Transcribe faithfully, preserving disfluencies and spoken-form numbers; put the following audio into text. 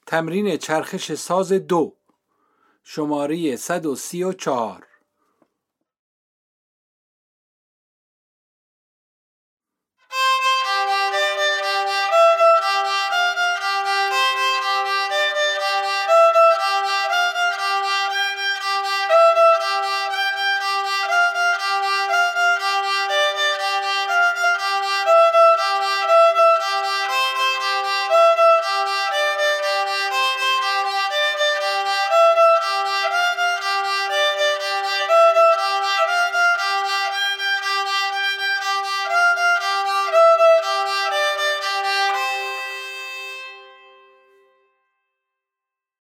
تمرین چرخش ساز دو، شماره صد و سی و چهار.